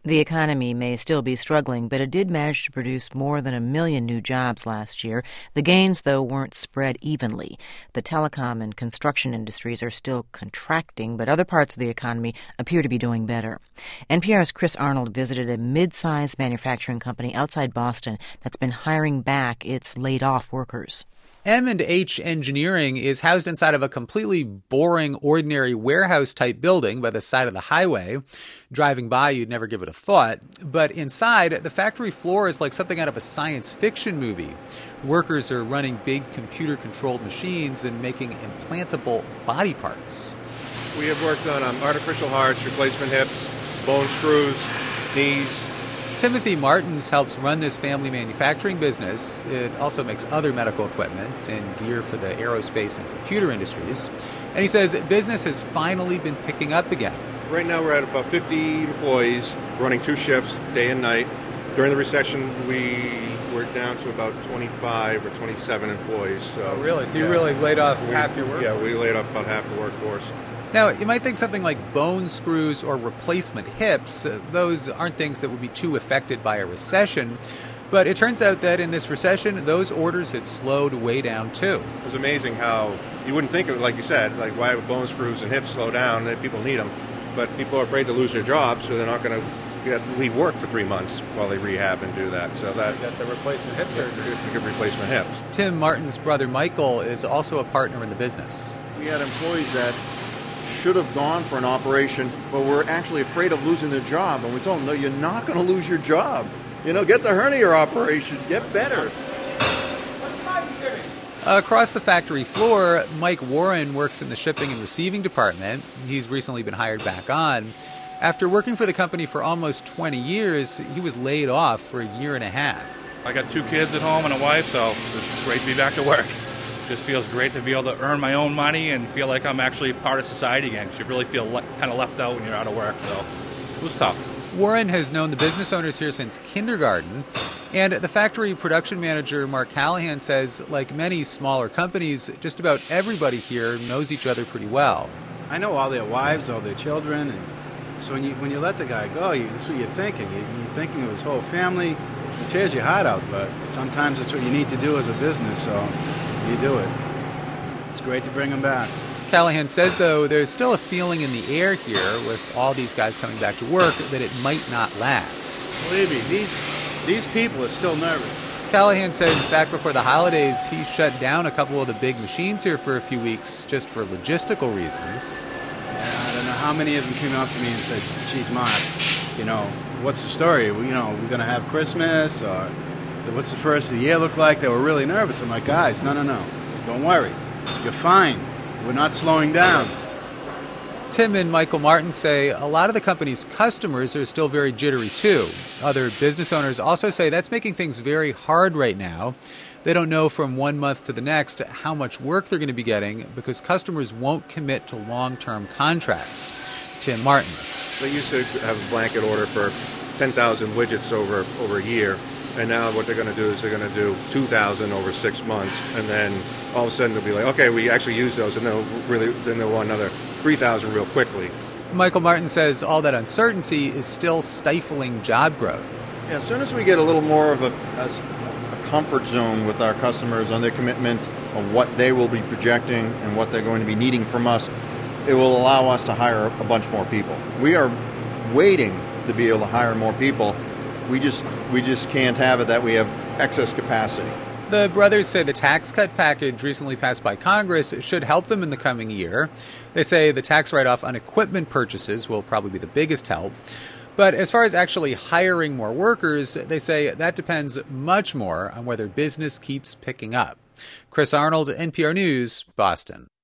The economy may still be struggling, but it did manage to produce more than 1 million new jobs last year. The gains, though, weren't spread evenly. The telecom and construction industries are still contracting, but other parts of the economy appear to be doing better. NPR's Chris Arnold visited a mid-sized manufacturing company outside Boston that's been hiring back its laid-off workers. M&H Engineering is housed inside of a completely boring, ordinary warehouse-type building by the side of the highway. Driving by, you'd never give it a thought. But inside, the factory floor is like something out of a science fiction movie. Workers are running big computer-controlled machines and making implantable body parts. We have worked on artificial hearts, replacement hips, bone screws, knees. Timothy Martins helps run this family manufacturing business. It also makes other medical equipment and gear for the aerospace and computer industries. And he says business has finally been picking up again. Right now we're at about 50 employees running 2 shifts, day and night. During the recession, we were down to about 25 or 27 employees. So, oh, really? So you really laid off half your workforce? Yeah, we laid off about half the workforce. Now, you might think something like bone screws or replacement hips, those aren't things that would be too affected by a recession. But it turns out that in this recession, those orders had slowed way down, too. It was amazing how you wouldn't think of it, like you said, like why would bone screws and hips slow down? People need them. But people are afraid to lose their jobs, so they're not going to leave work for 3 months while they rehab and do that. So that the replacement hip surgery. Good replacement hips. Tim Martin's brother Michael is also a partner in the business. We had employees that should have gone for an operation, but were actually afraid of losing their job. And we told them, no, you're not going to lose your job. Get the hernia operation. Get better. Across the factory floor, Mike Warren works in the shipping and receiving department. He's recently been hired back on. After working for the company for almost 20 years, he was laid off for 1.5 years. I got 2 kids at home and a wife, so it's great to be back to work. Just feels great to be able to earn my own money and feel like I'm actually part of society again. You really feel kind of left out when you're out of work, so it was tough. Warren has known the business owners here since kindergarten, and the factory production manager, Mark Callahan, says, like many smaller companies, just about everybody here knows each other pretty well. I know all their wives, all their children, and so when you let the guy go, that's what you're thinking. You're thinking of his whole family. It tears your heart out, but sometimes it's what you need to do as a business, so you do it. It's great to bring them back. Callahan says, though, there's still a feeling in the air here with all these guys coming back to work that it might not last. Believe me, these people are still nervous. Callahan says back before the holidays, he shut down a couple of the big machines here for a few weeks just for logistical reasons. Yeah, I don't know how many of them came up to me and said, geez, Mark, what's the story? We're going to have Christmas, or what's the first of the year look like? They were really nervous. I'm like, guys, no. Don't worry. You're fine. We're not slowing down. Tim and Michael Martin say a lot of the company's customers are still very jittery, too. Other business owners also say that's making things very hard right now. They don't know from 1 month to the next how much work they're going to be getting because customers won't commit to long-term contracts. Tim Martins. They used to have a blanket order for 10,000 widgets over a year. And now what they're going to do is they're going to do 2,000 over 6 months, and then all of a sudden they'll be like, okay, we actually use those, and then they'll want another 3,000 real quickly. Michael Martin says all that uncertainty is still stifling job growth. Yeah, as soon as we get a little more of a comfort zone with our customers on their commitment on what they will be projecting and what they're going to be needing from us, it will allow us to hire a bunch more people. We are waiting to be able to hire more people. We just can't have it that we have excess capacity. The brothers say the tax cut package recently passed by Congress should help them in the coming year. They say the tax write-off on equipment purchases will probably be the biggest help. But as far as actually hiring more workers, they say that depends much more on whether business keeps picking up. Chris Arnold, NPR News, Boston.